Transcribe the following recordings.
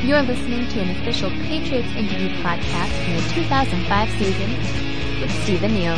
You're listening to an official Patriots interview podcast from the 2005 season with Stephen Neal.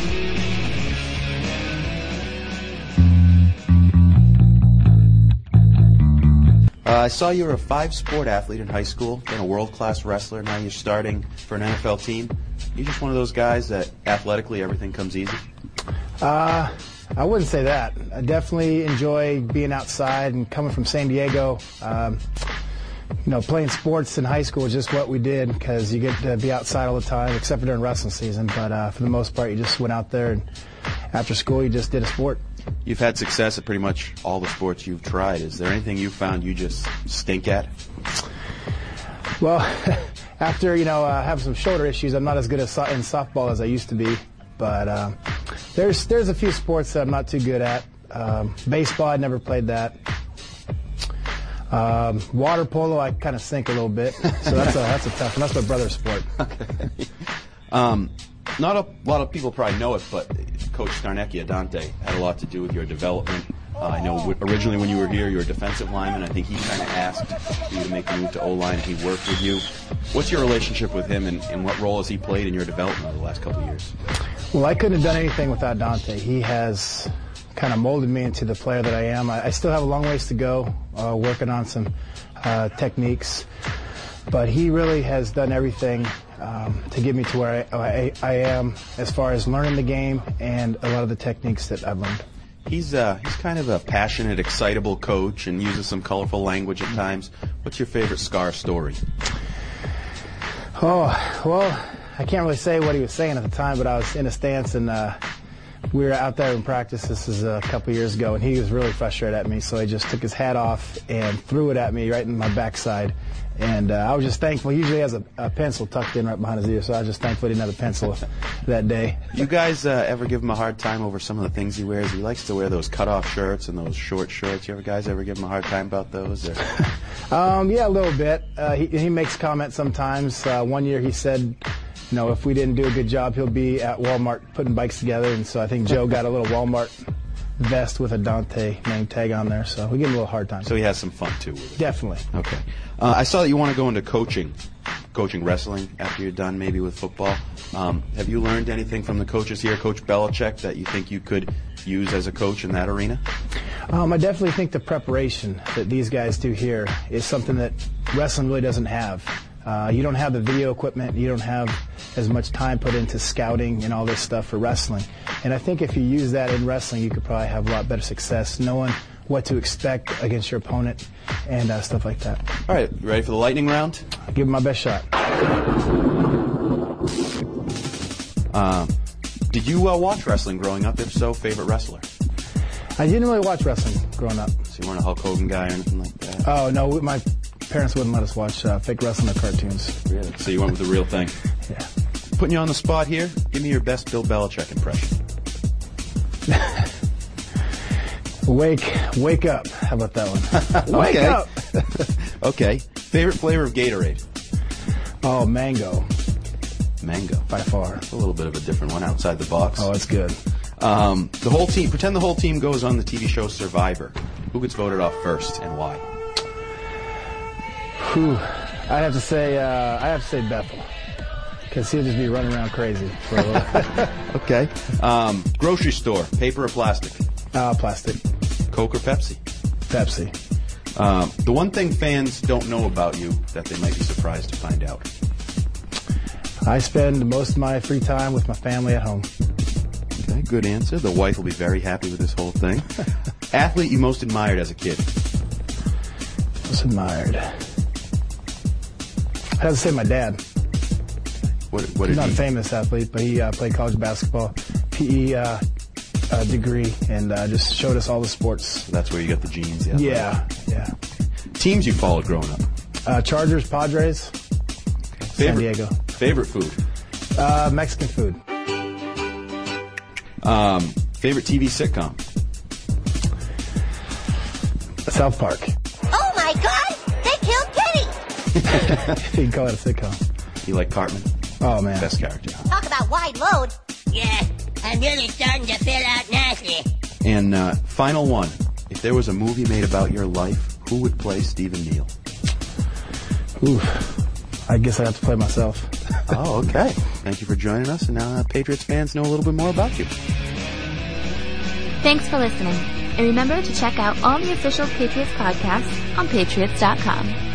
I saw you were a 5-sport athlete in high school, then a world-class wrestler. Now you're starting for an NFL team. You just one of those guys that athletically everything comes easy? I wouldn't say that. I definitely enjoy being outside, and coming from San Diego, playing sports in high school is just what we did because you get to be outside all the time, except for during wrestling season. But for the most part, you just went out there, and after school, you just did a sport. You've had success at pretty much all the sports you've tried. Is there anything you found you just stink at? Well, after having some shoulder issues, I'm not as good in softball as I used to be. But there's a few sports that I'm not too good at. Baseball, I never played that. Water polo, I kind of sink a little bit. So that's a tough one. That's my brother's sport. Okay. Not a lot of people probably know it, but Coach Scarnecchia, Dante, had a lot to do with your development. I know originally when you were here, you were a defensive lineman. I think he kind of asked you to make the move to O-line, and he worked with you. What's your relationship with him, and what role has he played in your development over the last couple of years? Well, I couldn't have done anything without Dante. He has kind of molded me into the player that I am. I still have a long ways to go, working on some techniques, but he really has done everything to get me to where I am as far as learning the game and a lot of the techniques that I've learned. He's kind of a passionate, excitable coach and uses some colorful language at times. What's your favorite Scar story? Oh, well, I can't really say what he was saying at the time, but I was in a stance, and we were out there in practice. This is a couple years ago, and he was really frustrated at me, so he just took his hat off and threw it at me right in my backside. And I was just thankful. He usually has a pencil tucked in right behind his ear, so I was just thankful he didn't have a pencil that day. You guys ever give him a hard time over some of the things he wears? He likes to wear those cutoff shirts and those short shorts. You guys ever give him a hard time about those? Yeah, a little bit. He makes comments sometimes. One year he said, if we didn't do a good job, he'll be at Walmart putting bikes together. And so I think Joe got a little Walmart vest with a Dante name tag on there, so we give him a little hard time. So he has some fun too with it. Definitely. Okay. I saw that you want to go into coaching wrestling after you're done maybe with football. Have you learned anything from the coaches here, Coach Belichick, that you think you could use as a coach in that arena? I definitely think the preparation that these guys do here is something that wrestling really doesn't have. You don't have the video equipment. You don't have as much time put into scouting and all this stuff for wrestling. And I think if you use that in wrestling, you could probably have a lot better success knowing what to expect against your opponent and stuff like that. All right, you ready for the lightning round? I'll give it my best shot. Did you watch wrestling growing up? If so, favorite wrestler? I didn't really watch wrestling growing up. So you weren't a Hulk Hogan guy or anything like that? Oh, no, my parents wouldn't let us watch fake wrestling or cartoons. Really? So you went with the real thing? Yeah. Putting you on the spot here, give me your best Bill Belichick impression. Wake up. How about that one? Wake up. Okay. Favorite flavor of Gatorade? Oh, mango. Mango. By far. That's a little bit of a different one outside the box. Oh, it's good. Pretend the whole team goes on the TV show Survivor. Who gets voted off first and why? I have to say Bethel, because he'll just be running around crazy for a little. Okay. Grocery store, paper or plastic? Plastic. Coke or Pepsi? Pepsi. The one thing fans don't know about you that they might be surprised to find out. I spend most of my free time with my family at home. Okay, good answer. The wife will be very happy with this whole thing. Athlete you most admired as a kid? Most admired. I have to say my dad. What He's did not he? a famous athlete, but he played college basketball, PE degree, and just showed us all the sports. That's where you got the genes. Yeah. Teams you followed growing up? Chargers, Padres, San Diego. Favorite food? Mexican food. Favorite TV sitcom? South Park. Oh my God! They killed Kenny! You can call it a sitcom. You like Cartman? Oh, man. Best character. Talk about wide load. Yeah, I'm really starting to fill out nicely. And final one. If there was a movie made about your life, who would play Stephen Neal? Oof. I guess I have to play myself. Oh, okay. Thank you for joining us, and now Patriots fans know a little bit more about you. Thanks for listening. And remember to check out all the official Patriots podcasts on Patriots.com.